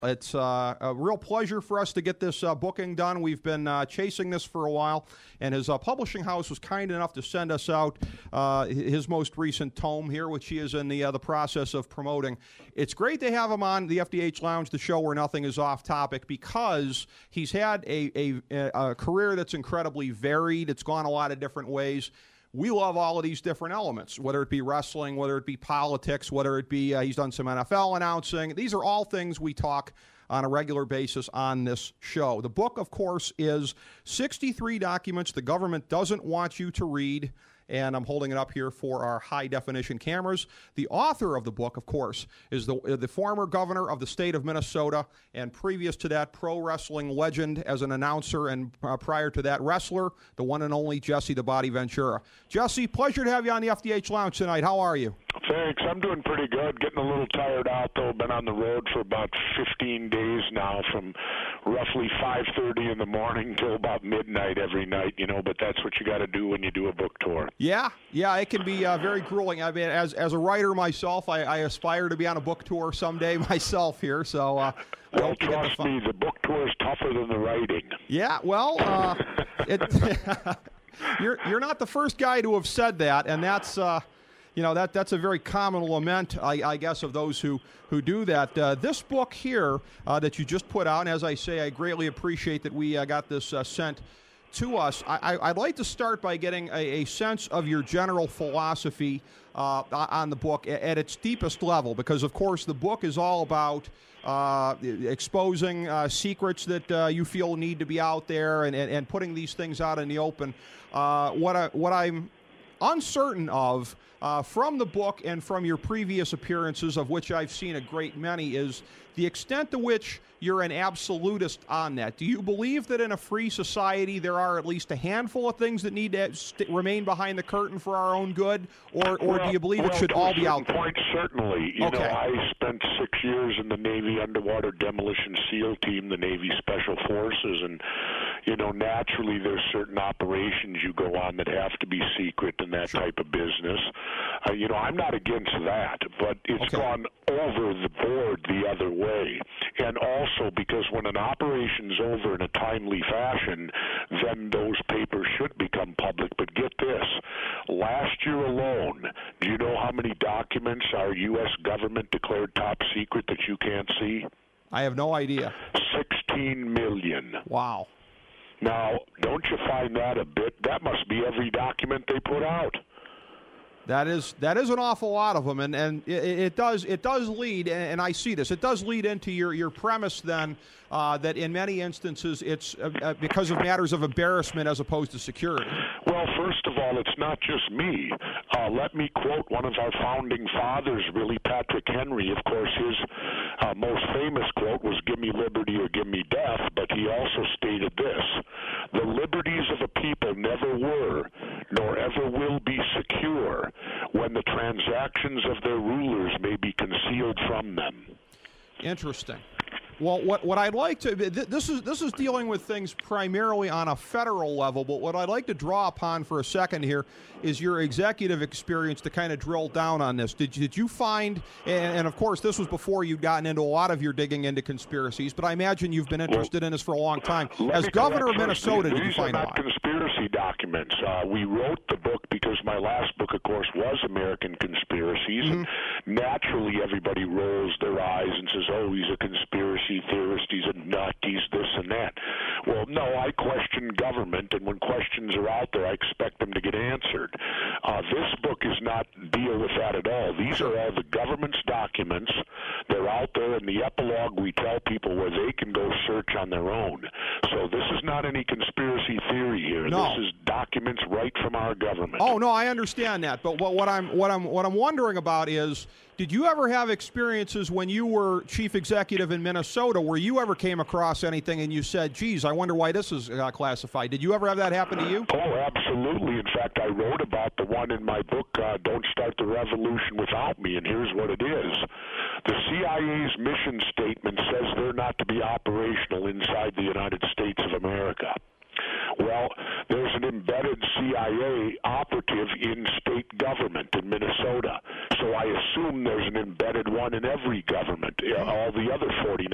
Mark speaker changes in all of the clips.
Speaker 1: It's a real pleasure for us to get this booking done. We've been chasing this for a while, and his publishing house was kind enough to send us out his most recent tome here, which he is in the process of promoting. It's great to have him on the FDH Lounge, the show where nothing is off topic, because he's had a career that's incredibly varied. It's gone a lot of different ways. We love all of these different elements, whether it be wrestling, whether it be politics, whether it be he's done some NFL announcing. These are all things we talk on a regular basis on this show. The book, of course, is 63 documents the government doesn't want you to read, and I'm holding it up here for our high-definition cameras. The author of the book, of course, is the former governor of the state of Minnesota, and previous to that, pro wrestling legend as an announcer, and prior to that, wrestler, the one and only Jesse the Body Ventura. Jesse, pleasure to have you on the FDH Lounge tonight. How are you?
Speaker 2: Thanks. I'm doing pretty good. Getting a little tired out, though. Been on the road for about 15 days now, from roughly 5:30 in the morning till about midnight every night, but that's what you got to do when you do a book tour.
Speaker 1: Yeah, it can be very grueling. I mean, as a writer myself, I aspire to be on a book tour someday myself here, so I hope to get the fun.
Speaker 2: Trust me, the book tour is tougher than the writing.
Speaker 1: Yeah, well, you're not the first guy to have said that, and that's that's a very common lament, I guess, of those who do that. This book here that you just put out, and as I say, I greatly appreciate that we got this sent to us. I'd like to start by getting a sense of your general philosophy on the book at its deepest level, because, of course, the book is all about exposing secrets that you feel need to be out there and putting these things out in the open. What I'm uncertain of from the book and from your previous appearances, of which I've seen a great many, is the extent to which you're an absolutist on that. Do you believe that in a free society there are at least a handful of things that need to remain behind the curtain for our own good, or do you believe it should all be out there?
Speaker 2: Point, certainly. I spent 6 years in the Navy Underwater Demolition SEAL Team, the Navy Special Forces, and naturally there's certain operations you go on that have to be secret and that type of business. I'm not against that, but it's gone over the board the other way. And also because when an operation's over in a timely fashion, then those papers should become public. But get this, last year alone, do you know how many documents our U.S. government declared top secret that you can't see?
Speaker 1: I have no idea.
Speaker 2: 16 million.
Speaker 1: Wow.
Speaker 2: Now, don't you find that a bit? That must be every document they put out.
Speaker 1: That is an awful lot of them, and it does lead, and I see this, it does lead into your premise then that in many instances it's because of matters of embarrassment as opposed to security. Well,
Speaker 2: first of all, it's not just me. Let me quote one of our founding fathers, really, Patrick Henry. Of course, his most famous quote was, "Give me liberty or give me death," but he also stated this: "The liberties of a people never were, nor ever will be secure when the transactions of their rulers may be concealed from them."
Speaker 1: Interesting. Well, what I'd like to this is dealing with things primarily on a federal level, but what I'd like to draw upon for a second here is your executive experience to kind of drill down on this. Did you find, and of course this was before you'd gotten into a lot of your digging into conspiracies, but I imagine you've been interested in this for a long time. As governor of Minnesota, did you find a lot?
Speaker 2: These are not conspiracy documents. We wrote the book because my last book, of course, was American Conspiracies, and naturally everybody rolls their eyes and says, "Oh, he's a conspiracy theorist, he's a nut, he's this and that." Well, no, I question government, and when questions are out there, I expect them to get answered. This book is not deal with that at all. These are all the government's documents. They're out there. In the epilogue, we tell people where they can go search on their own. So this is not any conspiracy theory here.
Speaker 1: No.
Speaker 2: This is documents right from our government.
Speaker 1: Oh no, I understand that. But what I'm wondering about is, did you ever have experiences when you were chief executive in Minnesota where you ever came across anything and you said, "Geez, I wonder why this is classified"? Did you ever have that happen to you?
Speaker 2: Oh, absolutely. In fact, I wrote about the one in my book, Don't Start the Revolution Without Me, and here's what it is. The CIA's mission statement says they're not to be operational inside the United States of America. Well, there's an embedded CIA operative in state government in Minnesota, so I assume there's an embedded one in every government, all the other 49 states.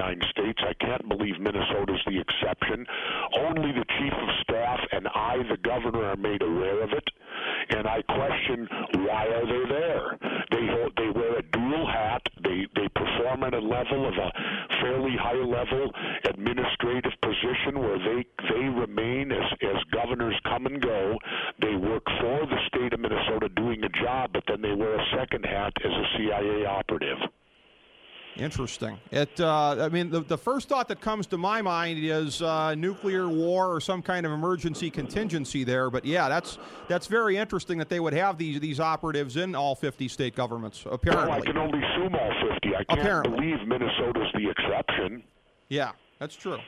Speaker 2: states. I can't believe Minnesota's the exception. Only the chief of staff and I, the governor, are made aware of it. And I question, why are they there? They wear a dual hat. They perform at a level of a fairly high-level administrative position where they remain as governors come and go. They work for the state of Minnesota doing a job, but then they wear a second hat as a CIA operative.
Speaker 1: Interesting. I mean, the first thought that comes to my mind is nuclear war or some kind of emergency contingency there. But yeah, that's very interesting that they would have these operatives in all 50 state governments. Apparently,
Speaker 2: well, I can only assume all 50. I can't believe Minnesota's the exception.
Speaker 1: Yeah, that's true.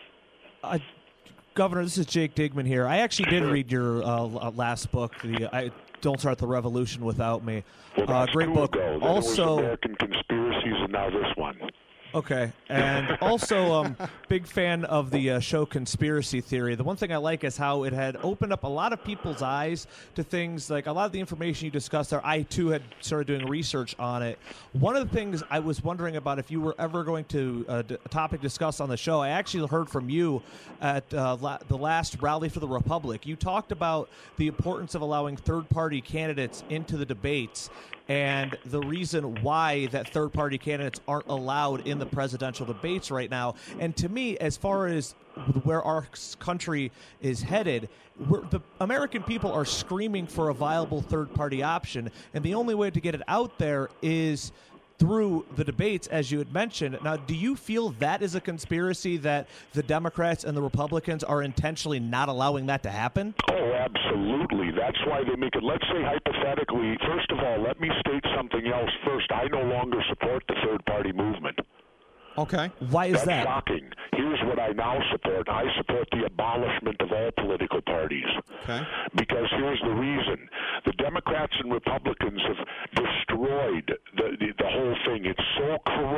Speaker 3: Governor, this is Jake Digman here. I actually did read your last book, Don't Start the Revolution Without Me.
Speaker 2: Well, that's
Speaker 3: great book.
Speaker 2: Ago. Then
Speaker 3: also,
Speaker 2: it was American Conspiracies, and now this one.
Speaker 3: Okay, and also big fan of the show Conspiracy Theory. The one thing I like is how it had opened up a lot of people's eyes to things like a lot of the information you discussed there. I, too, had started doing research on it. One of the things I was wondering about if you were ever going to a topic discussed on the show, I actually heard from you at the last Rally for the Republic. You talked about the importance of allowing third-party candidates into the debates and the reason why that third-party candidates aren't allowed in the presidential debates right now. And to me, as far as where our country is headed, the American people are screaming for a viable third-party option, and the only way to get it out there is through the debates, as you had mentioned. Now, do you feel that is a conspiracy that the Democrats and the Republicans are intentionally not allowing that to happen?
Speaker 2: Oh, absolutely. That's why they make it. Let's say hypothetically, first of all, let me state something else first. I no longer support the third-party movement.
Speaker 1: Okay.
Speaker 3: Why is that?
Speaker 2: That's shocking. Here's what I now support. I support the abolishment of all political parties.
Speaker 1: Okay.
Speaker 2: Because here's the reason. The Democrats and Republicans have destroyed the whole thing. It's so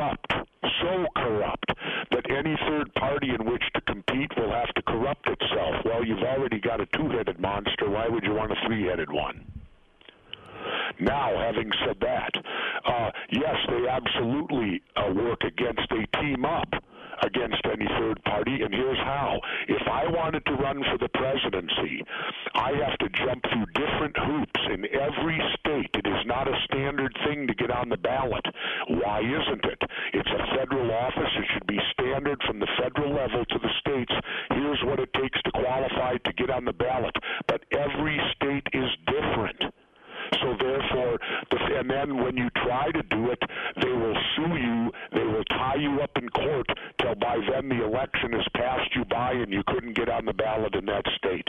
Speaker 2: corrupt, that any third party in which to compete will have to corrupt itself. Well, you've already got a two-headed monster. Why would you want a three-headed one? Now, having said that, yes, they absolutely work against a team up against any third party, and here's how. If I wanted to run for the presidency, I have to jump through different hoops in every state. It is not a standard thing to get on the ballot. Why isn't it? It's a federal office. It should be standard from the federal level to the states. Here's what it takes to qualify to get on the ballot. But every state is different. So therefore, and then when you try to do it, they will sue you, they will tie you up in court till by then the election has passed you by and you couldn't get on the ballot in that state.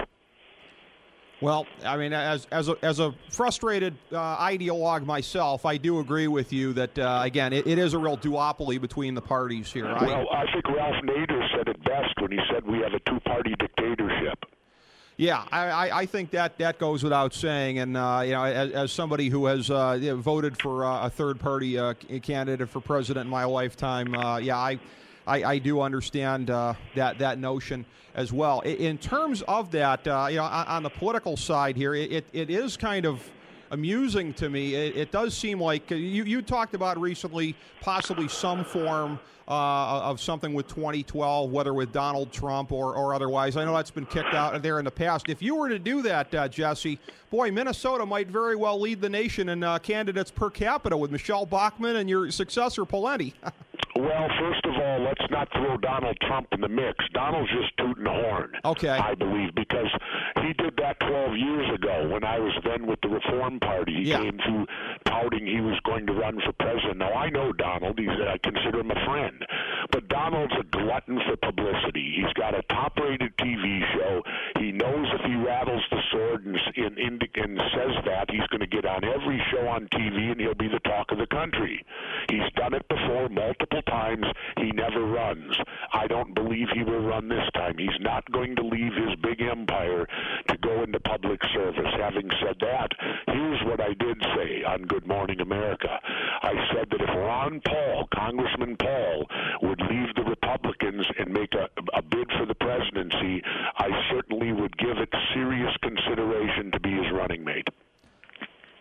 Speaker 1: Well, I mean, as a frustrated ideologue myself, I do agree with you that, again, it is a real duopoly between the parties here.
Speaker 2: Well, I think Ralph Nader said it best when he said we have a two-party dictatorship.
Speaker 1: Yeah, I think that goes without saying, and as somebody who has voted for a third-party candidate for president in my lifetime, I do understand that notion as well. In terms of that, on the political side here, it is kind of amusing to me. It does seem like you talked about recently possibly some form of something with 2012, whether with Donald Trump or otherwise. I know that's been kicked out there in the past. If you were to do that, Jesse, boy, Minnesota might very well lead the nation in candidates per capita with Michelle Bachmann and your successor, Pawlenty.
Speaker 2: Well, first of all, let's not throw Donald Trump in the mix. Donald's just tooting the horn,
Speaker 1: okay,
Speaker 2: I believe, because he did that 12 years ago when I was then with the Reform Party. He came through touting he was going to run for president. Now, I know Donald. I consider him a friend. But Donald's a glutton for publicity. He's got a top-rated TV show. He knows if he rattles the sword and says that, he's going to get on every show on TV and he'll be the talk of the country. He's done it before multiple times. He never runs. I don't believe he will run this time. He's not going to leave his big empire to go into public service. Having said that, here's what I did say on Good Morning America. I said that if Ron Paul, Congressman Paul, would leave the Republicans and make a bid for the presidency, I certainly would give it serious consideration to be his running mate.
Speaker 3: You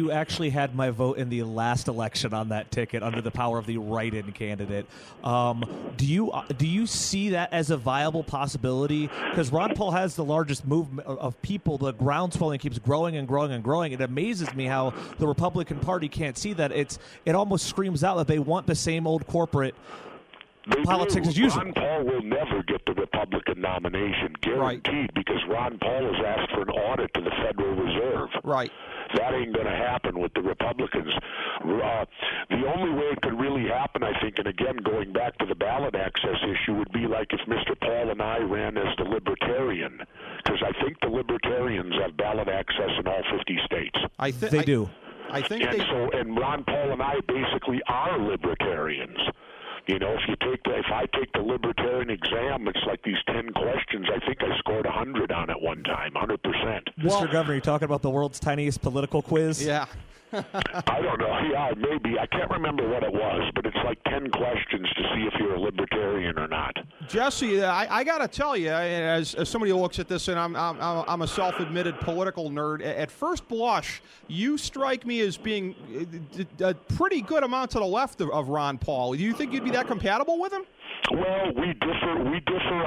Speaker 3: you actually had my vote in the last election on that ticket under the power of the write-in candidate. Do you see that as a viable possibility? Because Ron Paul has the largest movement of people. The groundswelling keeps growing and growing and growing. It amazes me how the Republican Party can't see that. It almost screams out that they want the same old corporate politics as usual.
Speaker 2: Ron Paul will never get the Republican nomination, guaranteed, because Ron Paul has asked for an audit to the Federal Reserve.
Speaker 1: Right.
Speaker 2: That ain't going to happen with the Republicans. The only way it could really happen, I think, and again, going back to the ballot access issue, would be like if Mr. Paul and I ran as the Libertarian, because I think the Libertarians have ballot access in all 50 states.
Speaker 3: They do.
Speaker 1: I think
Speaker 2: and Ron Paul and I basically are Libertarians. You know, if I take the Libertarian exam, it's like these 10 questions. I think I scored 100 on it one time, 100%.
Speaker 3: Mr. Governor, you talking about the world's tiniest political quiz?
Speaker 1: Yeah.
Speaker 2: I don't know. Yeah, maybe. I can't remember what it was, but it's like 10 questions to see if you're a libertarian or not.
Speaker 1: Jesse, I got to tell you, as somebody who looks at this, and I'm a self-admitted political nerd, at first blush, you strike me as being a pretty good amount to the left of Ron Paul. Do you think you'd be that compatible with him?
Speaker 2: Well, we differ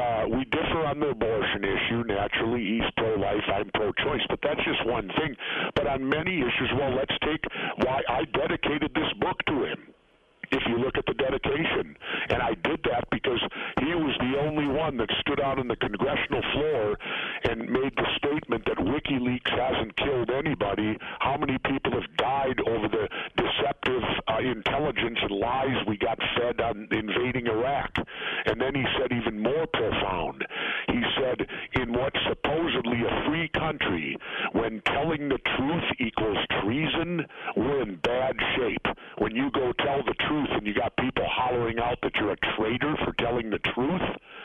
Speaker 2: on the abortion issue. Naturally, he's pro-life, I'm pro-choice, but that's just one thing. But on many issues, well, let's take why I dedicated this book to him. If you look at the dedication, and I did that because he was the only one that stood out on the congressional floor and made the statement that WikiLeaks hasn't killed anybody. How many people have died over the deceptive intelligence and lies we got fed on invading Iraq? And then he said even more profound. He said, in what's supposedly a free country, when telling the truth equals treason, we're in bad shape. When you go tell the truth and you got people hollering out that you're a traitor for telling the truth,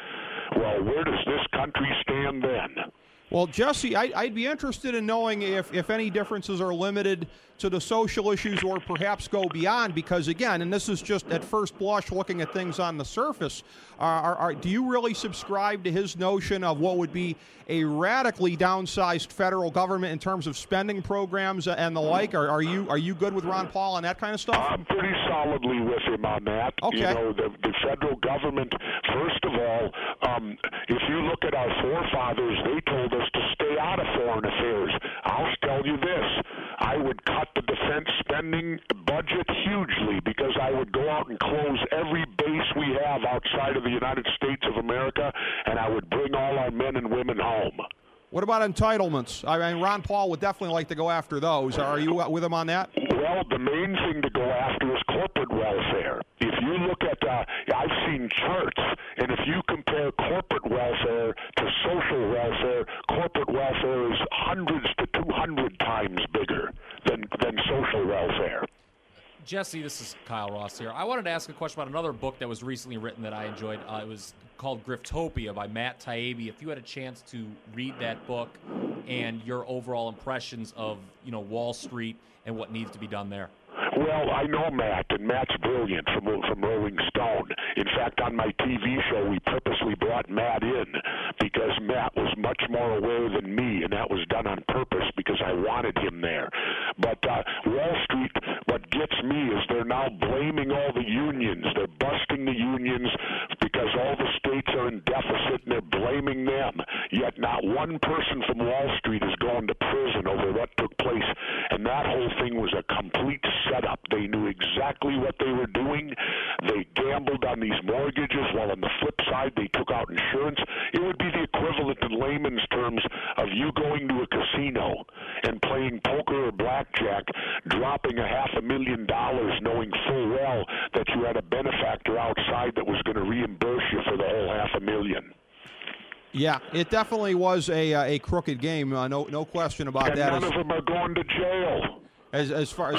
Speaker 2: well, where does this country stand then?
Speaker 1: Well, Jesse, I'd be interested in knowing if any differences are limited to the social issues or perhaps go beyond, because, again, and this is just at first blush looking at things on the surface, do you really subscribe to his notion of what would be a radically downsized federal government in terms of spending programs and the like? Are you good with Ron Paul on that kind of stuff?
Speaker 2: I'm pretty solidly with him on that.
Speaker 1: Okay.
Speaker 2: You know, the federal government, first of all, if you look at our forefathers, they told us to stay out of foreign affairs. I'll tell you this. I would cut the defense spending budget hugely because I would go out and close every base we have outside of the United States of America, and I would bring all our men and women home.
Speaker 1: What about entitlements? I mean, Ron Paul would definitely like to go after those. Are you with him on that?
Speaker 2: Well, the main thing to go after is corporate welfare. If you look at, I've seen charts, and if you compare corporate welfare to social welfare, corporate welfare is hundreds to 200 times bigger than social welfare.
Speaker 4: Jesse, this is Kyle Ross here. I wanted to ask a question about another book that was recently written that I enjoyed. It was called Griftopia by Matt Taibbi. If you had a chance to read that book and your overall impressions of, Wall Street and what needs to be done there.
Speaker 2: Well, I know Matt, and Matt's brilliant from Rolling Stone. In fact, on my TV show, we purposely brought Matt in because Matt was much more aware than me, and that was done on purpose because I wanted him there. But Wall Street, what gets me is they're now blaming all the unions. They're busting the unions because all the states are in deficit, and they're blaming them. Yet not one person from Wall Street is going to prison over what took place, and that whole thing was a complete setup. They knew exactly what they were doing. They gambled on these mortgages while on the flip side they took out insurance. It would be the equivalent in layman's terms of you going to a casino and playing poker or blackjack, dropping $500,000 knowing full well that you had a benefactor outside that was going to reimburse you for the whole $500,000.
Speaker 1: Yeah, it definitely was a crooked game. No question about
Speaker 2: and
Speaker 1: that.
Speaker 2: None of them are going to jail.
Speaker 1: As far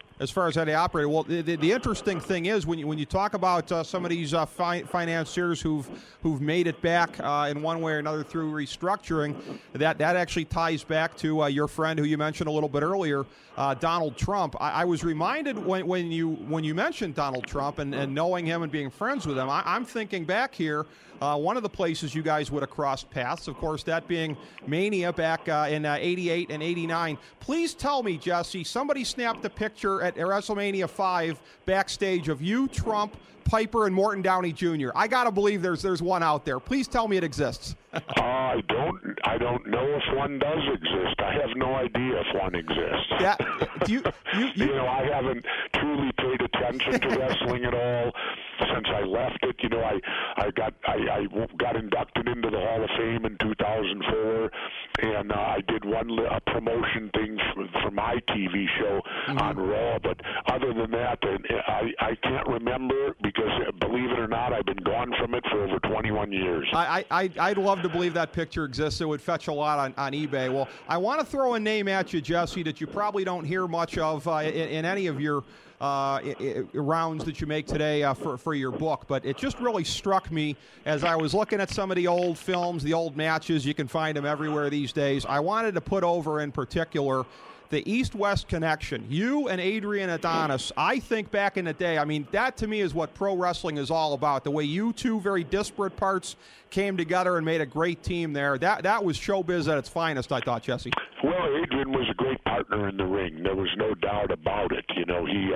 Speaker 1: as how they operate, well, the interesting thing is when you talk about some of these financiers who've made it back in one way or another through restructuring, that actually ties back to your friend who you mentioned a little bit earlier, Donald Trump. I was reminded when you mentioned Donald Trump and knowing him and being friends with him, I'm thinking back here. One of the places you guys would have crossed paths, of course, that being Mania back in '88 and '89. Please tell me, Jesse, somebody snapped a picture at WrestleMania 5 backstage of you, Trump, Piper, and Morton Downey Jr. I got to believe there's one out there. Please tell me it exists.
Speaker 2: I don't know if one does exist. I have no idea if one exists.
Speaker 1: Yeah, you
Speaker 2: know, I haven't truly paid attention to wrestling at all since I left it. You know, I got inducted into the Hall of Fame in 2004, and I did a promotion thing for my TV show on Raw. But other than that, I can't remember because, believe it or not, I've been gone from it for over 21 years.
Speaker 1: I'd love to believe that picture exists. It would fetch a lot on eBay. Well, I want to throw a name at you, Jesse, that you probably don't hear much of in any of your rounds that you make today for your book, but it just really struck me as I was looking at some of the old films, the old matches. You can find them everywhere these days. I wanted to put over in particular the East-West connection. You and Adrian Adonis, I think back in the day, I mean, that to me is what pro wrestling is all about. The way you two very disparate parts came together and made a great team there. That was showbiz at its finest, I thought, Jesse.
Speaker 2: Well, Adrian was a great partner in the ring. There was no doubt about it. You know, he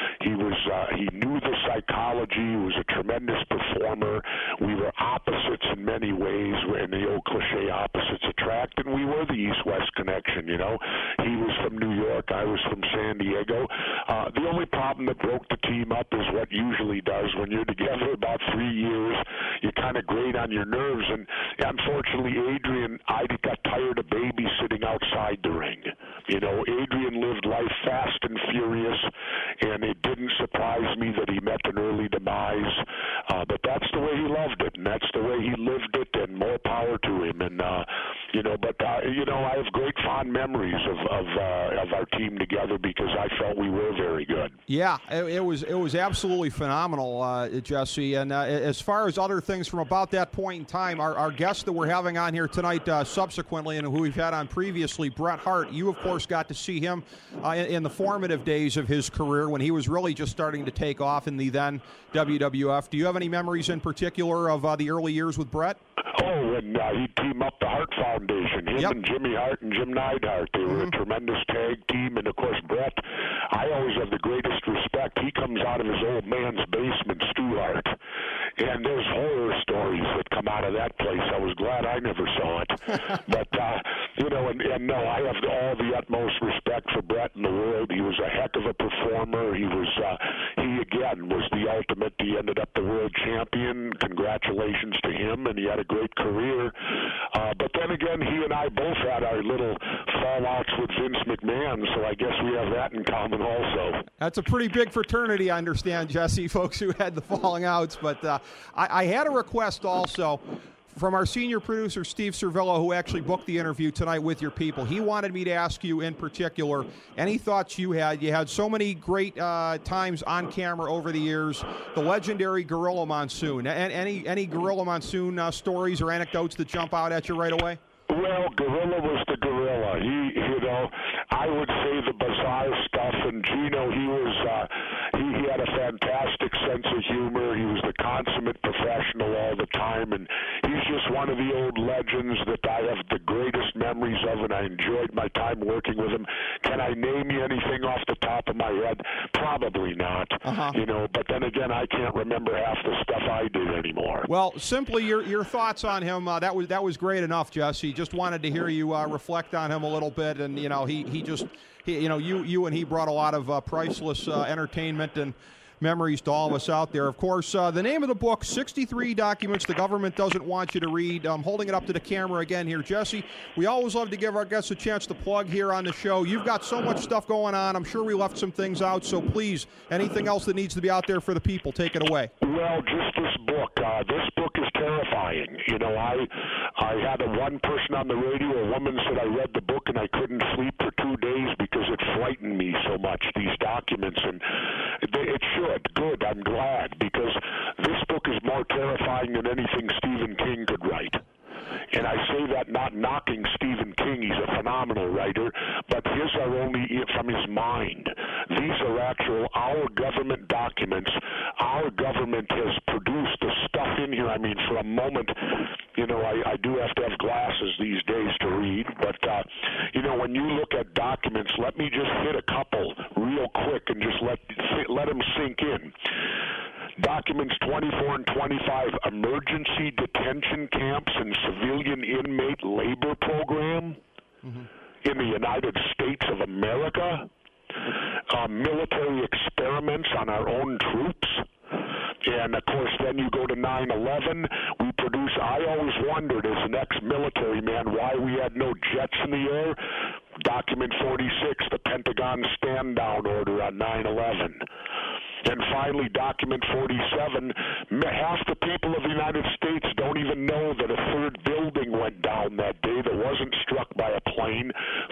Speaker 2: knew the psychology. He was a tremendous performer. We were opposites in many ways, and the old cliche opposites attract, and we were the East-West connection, you know. He was from New York. I was from San Diego. The only problem that broke the team up is what usually does. When you're together about 3 years, you kind of grate on your nerves, and unfortunately, Adrian, I got tired of babysitting outside the ring. You know, Adrian lived life fast and furious, and it didn't surprise me that he met an early demise. But that's the way he loved it, and that's the way he lived it, and more power to him. And you know, but you know, I have great fond memories of our team together because I felt we were very good.
Speaker 1: Yeah, it was absolutely phenomenal, Jesse. And as far as other things from about that point in time, our guest that we're having on here tonight subsequently, and who we've had on previously, Bret Hart, you of course got to see him in the formative days of his career when he was really just starting to take off in the then WWF. Do you have any memories in particular of the early years with Bret?
Speaker 2: Oh, and he teamed up the Hart Foundation, him and Jimmy Hart and Jim Neidhart. They were a tremendous tag team, and of course, Bret, I always have the greatest respect. He comes out of his old man's basement, Stu Hart, and there's horror stories that come out of that place. I was glad I never saw it. But, you know, and no, I have all the utmost respect for Bret in the world. He was a heck of a performer. He again was the ultimate. He ended up the world champion. Congratulations to him, and he had a great career. But then again, he and I both had our little fallouts with Vince McMahon, so I guess we have that in common also.
Speaker 1: That's a pretty big fraternity, I understand, Jesse, folks who had the falling outs. But I had a request also from our senior producer, Steve Cervillo, who actually booked the interview tonight with your people. He wanted me to ask you in particular any thoughts you had. You had so many great times on camera over the years. The legendary Gorilla Monsoon. Any Gorilla Monsoon stories or anecdotes that jump out at you right away?
Speaker 2: Well, Gorilla was the Gorilla. You know, I would say the bizarre stuff. And Gino, he had a fantastic sense of humor. He was the consummate professional all the time, and he's just one of the old legends that I have the greatest memories of, and I enjoyed my time working with him. Can I name you anything off the top of my head? Probably not. You know, but then again, I can't remember half the stuff I did anymore.
Speaker 1: Well, simply your thoughts on him. That was great enough, Jesse. Just wanted to hear you reflect on him a little bit, and you know, you and he brought a lot of priceless entertainment and memories to all of us out there. Of course, the name of the book, 63 Documents the Government Doesn't Want You to Read. I'm holding it up to the camera again here. Jesse, we always love to give our guests a chance to plug here on the show. You've got so much stuff going on. I'm sure we left some things out, so please, anything else that needs to be out there for the people, take it away.
Speaker 2: Well, just this book. This book is terrifying. You know, I had one person on the radio, a woman said I read the book and I couldn't sleep for 2 days because it frightened me so much, these documents, and it should. Good, I'm glad, because this book is more terrifying than anything Stephen King could write. And I say that not knocking Stephen King. He's a phenomenal writer, but his are only from his mind. These are our government documents. Our government has produced the stuff in here here. I mean, for a moment, I do have to have glasses these days to read, but, when you look at documents, let me just hit a couple real quick and just let them sink in. Documents 24 and 25, emergency detention camps and civilian inmate labor program in the United States of America, military experiments on our own troops, and of course then you go to 9/11. We produce, I always wondered as an ex-military man why we had no jets in the air. Document 46, the Pentagon stand-down order on 9/11. And finally, document 47, half the people of the United States don't even know that a third building went down that day that wasn't struck by a plane,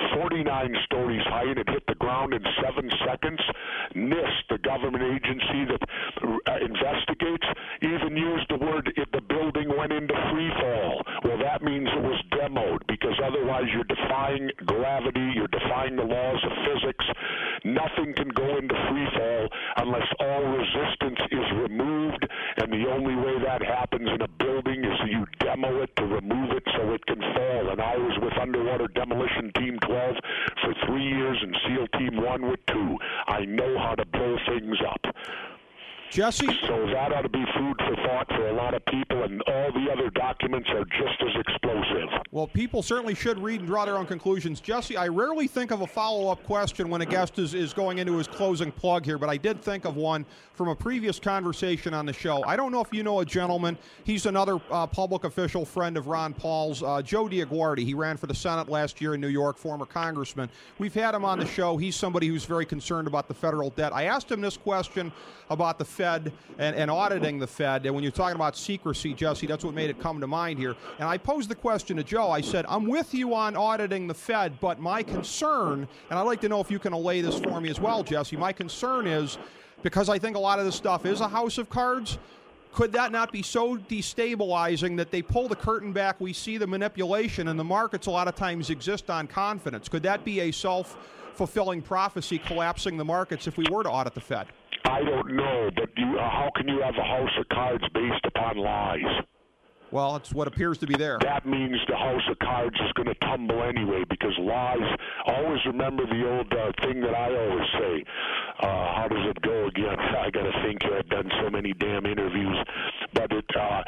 Speaker 2: 49 stories high, and it hit the ground in 7 seconds. NIST, the government agency that investigates, even used the word if the building went into free fall. Well, that means it was demoed, because otherwise you're defying gravity, you're defying the laws of physics. Nothing can go into free fall unless all resistance is removed, and the only way that happens in a building is you demo it to remove it so it can fall. And I was with Underwater Demolition Team 12 for 3 years and SEAL Team 1 with 2. I know how to blow things up.
Speaker 1: Jesse?
Speaker 2: So that ought to be food for thought for a lot of people, and all the other documents are just as explosive.
Speaker 1: Well, people certainly should read and draw their own conclusions. Jesse, I rarely think of a follow-up question when a guest is going into his closing plug here, but I did think of one from a previous conversation on the show. I don't know if you know a gentleman. He's another public official friend of Ron Paul's, Joe DiAguardi. He ran for the Senate last year in New York, former congressman. We've had him on the show. He's somebody who's very concerned about the federal debt. I asked him this question about the Fed and auditing the Fed. And when you're talking about secrecy, Jesse, that's what made it come to mind here. And I posed the question to Joe. I said, I'm with you on auditing the Fed, but my concern, and I'd like to know if you can allay this for me as well, Jesse, my concern is, because I think a lot of this stuff is a house of cards, could that not be so destabilizing that they pull the curtain back, we see the manipulation, and the markets a lot of times exist on confidence? Could that be a self-fulfilling prophecy collapsing the markets if we were to audit the Fed?
Speaker 2: I don't know, but how can you have a house of cards based upon lies?
Speaker 1: Well, it's what appears to be there.
Speaker 2: That means the house of cards is going to tumble anyway, because lies, always remember the old thing that I always say. How does it go again? I got to think here. I've done so many damn interviews. But if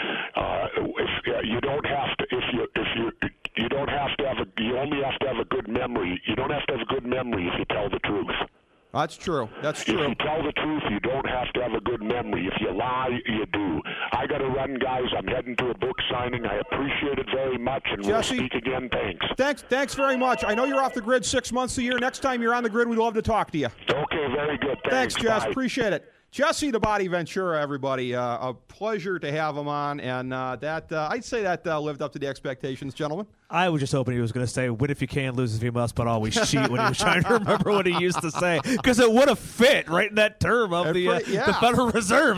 Speaker 2: you don't have to, you don't have to have you only have to have a good memory. You don't have to have a good memory if you tell the truth.
Speaker 1: That's true. That's true.
Speaker 2: If you tell the truth, you don't have to have a good memory. If you lie, you do. I got to run, guys. I'm heading to a book signing. I appreciate it very much, and
Speaker 1: Jesse,
Speaker 2: we'll speak again. Thanks.
Speaker 1: Thanks very much. I know you're off the grid 6 months a year. Next time you're on the grid, we'd love to talk to you.
Speaker 2: Okay, very good.
Speaker 1: Thanks, Jess.
Speaker 2: Bye.
Speaker 1: Appreciate it. Jesse the Body Ventura, everybody. A pleasure to have him on, and I'd say that lived up to the expectations, gentlemen.
Speaker 3: I was just hoping he was going to say, win if you can, lose if you must, but always cheat, when he was trying to remember what he used to say, because it would have fit right in that term of the Federal Reserve.